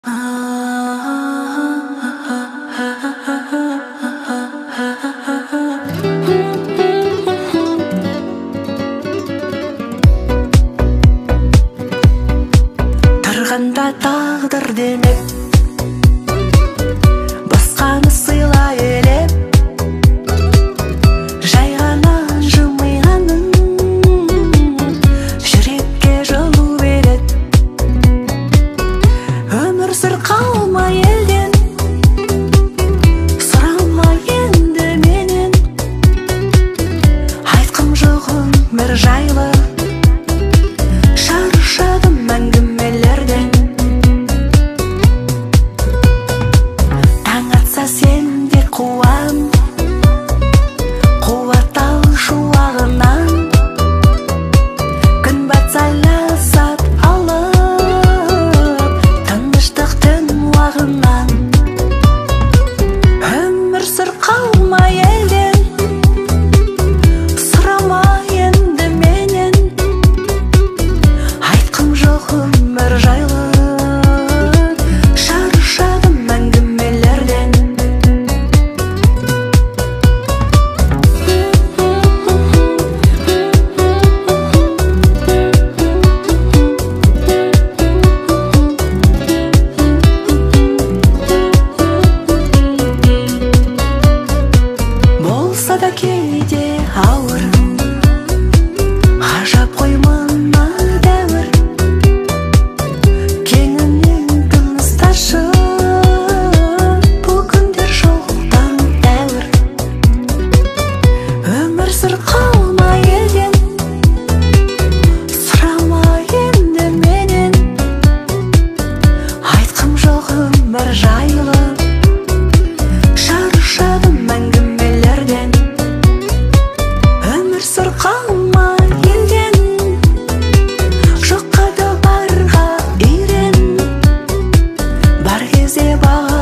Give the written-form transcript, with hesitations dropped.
Тұрғанда тағдыр демеп, басқаны сыйла елеп, жай ғана жымиғаның жүрекке жылу береді. Өмір сүр қалма елден, сұрама енді менен, айтқым жоқ өмір жайлы, шаршадым әңгімелерден. Таң атса сен де қуам, қуат ал шуағынан, күн батса ләззат алып, тыныштықтың уағынан. Өмір сүр қалма елден, сұрама енді менен, айтқым жоқ өмір жайлы, шаршадым әңгімелерден. Болса да кейде ауыр, ғажап қой мына дәуір, кеңінен тынысташы, бұл күндер жоқтан дәуір. Өмір сүр қалма елден, сұрама енді менен, айтқым жоқ өмір жайлы, шаршадым әңгімелерден. Өмір сүр қалма елден, жоққа да барға үйрен, бар кезде баға